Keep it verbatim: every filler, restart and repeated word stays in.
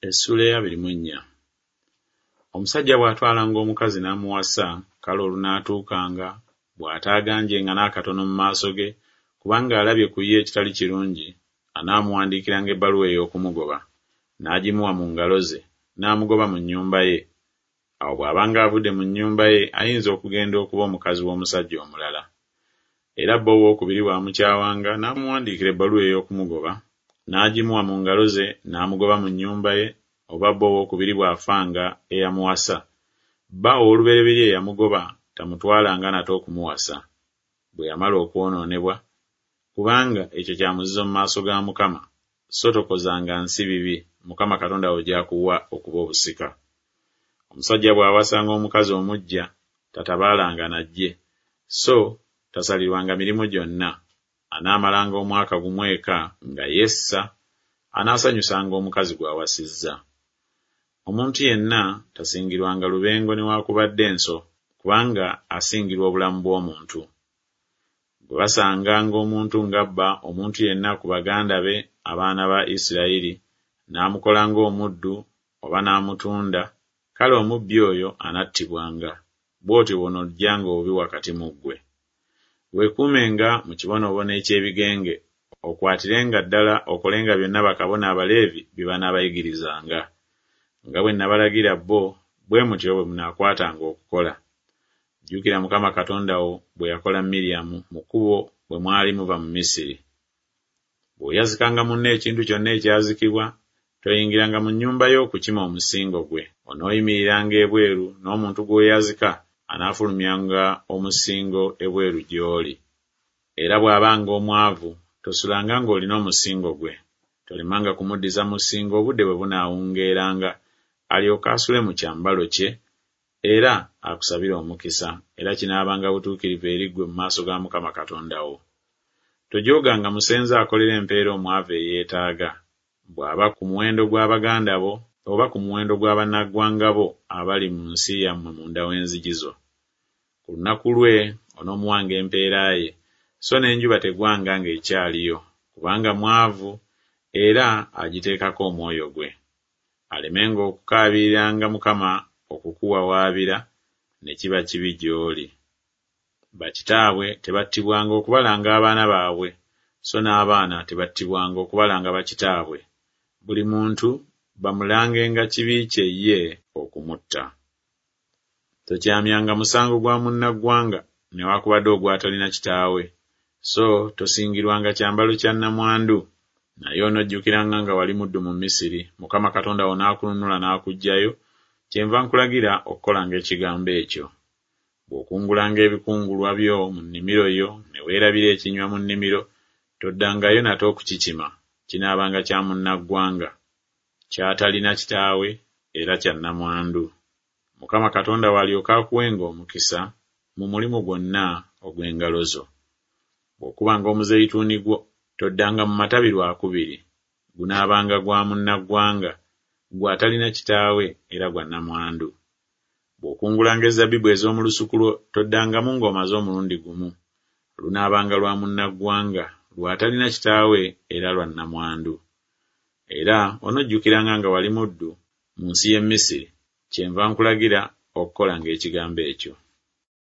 Essula ey'abiri mu nnya. Omusajja bw'atwalanga omukazi n'amuwasa, kale olunaatuukanga bw'ataagangyenga n'akatono mu maaso ge, kubanga alabye ku ye ekitali kirungi, anaamuwandiikiranga ebbaluwa ey'okumugoba, n'agimuwa mu ngalo ze, n'amugoba mu nnyumba ye. Awo bw'abanga avudde mu nnyumba ye, ayinza okugenda okuba omukazi w'omusajja omulala. Era bbo owookubiri bw'amukyawanga, n'amuwandiikira ebbaluwa ey'okumugoba, n'agimuwa mu ngalo ze, n'amugoba mu nnyumba ye, oba bbo owookubiri bw'afanga eyamuwasa, bba ow'olubereberye eyamugoba tamutwalanga nate okumuwasa, bwe yamala okwonoonebwa, kubanga ekyo kya muzizo mu maaso ga Mukama, so tokozanga nsi bibi, Mukama Katonda wo gy'akuwa okuba obusika. Omusajja bw'awasanga omukazi omuggya, tatabaalanga najje, so tasalirwanga mirimu gyonna. Anaamalanga omwaka gumu eka nga yessa, anaasanyusanga omukazi gw'awasizza. Omuntu yenna tasingirwanga lubengo newaakubadde enso, kubanga asingirwa obulamu bw'omuntu. Bwe basanganga omuntu ng'abba omuntu yenna ku baganda be abaana ba Isirayiri, n'amukolanga omuddu oba n'amutunda, kale omubbi oyo anattibwanga. Bw'otyo bw'onoggyanga obubi wakati mu ggwe. Weekuumenga mu kibonoobono eky'ebigenge, okwatirenga ddala okolenga byonna bakabona Abaleevi bye banaabayigirizanga. Nga bwe nabalagira bbo, bwe mutyo bwe munaakwatanga okukola. Jjukira Mukama Katonda wo bwe yakola Miryamu mu kkubo bwe mwali muva mu Misiri. Bw'oyazikanga munno ekintu kyonna ekyazikibwa, toyingiranga mu nnyumba yo okukima omusingo gwe. Onooyimiriranga ebweru, n'omuntu gw'oyazika anaafulumyanga omusingo ebweru gy'oli. Era bw'abanga omwavu, tosulanga ng'olina omusingo gwe. Tolemanga kumuddiza musingo obudde bwe bunaawungeeranga, alyoke asule mu kyambalo kye, era akusabire omukisa, era kinaabanga butuukirivu eri ggwe mu maaso ga Mukama Katonda wo. Tojooganga musenze akolera empeera omwavu eyeetaaga, bw'aba ku muwendo gw'abaganda bo, oba ku muwendo gw'abannaggwanga bo abali mu nsi yammwe munda w'enzigi zo. Ku lunaku lwe onoomuwanga empeera ye, so n'enjuba tegwanga ng'ekyaliyo, kubanga mwavu era agiteekako omwoyo gwe. Alemenga okukaabiriranga Mukama okukuwawaabira, ne kiba kibi gy'oli. Bakitaabwe tebattibwanga okubalanga abaana baabwe, so n'abaana tebattibwanga okubalanga bakitaabwe. Buli muntu bamulangenga kibi kye ye okumutta. Tokyamyanga musango gwa munnaggwanga newaakubadde ogwatalina kitaawe, so tosingirwanga kyambalo kya nnamwandu. Naye onojjukiranga nga wali muddu mu Misiri, Mukama Katonda wo n'akununula n'akuggyayo, kyenva nkulagira okukolanga ekigambo ekyo. Bw'okungulanga ebikungulwa byo mu nnimiro yo, ne weerabira ekinywa mu nnimiro, toddangayo nate okukikima, kinaabanga kya munnaggwanga, kyatalina kitaawe era kya nnamwandu. Mukama Katonda w'alyoka akuwenga omukisa mu mulimu gwonna ogw'engalo zo. Bw'okubanga omuzeyituuni gwo, toddanga mu matabi lwakubiri, gunaabanga gwa munnaggwanga, gw'atalina kitaawe era gwa nnamwandu. Bw'okungulanga ezabbibu ez'omu lusuku lwo, toddangamu ng'omaze omulundi gumu, lunaabanga lwa munnaggwanga, lw'atalina kitaawe era lwa nnamwandu. Era onojjukiranga nga wali muddu mu nsi y'e Misiri, kyenva nkulagira okukolanga ekigambo ekyo.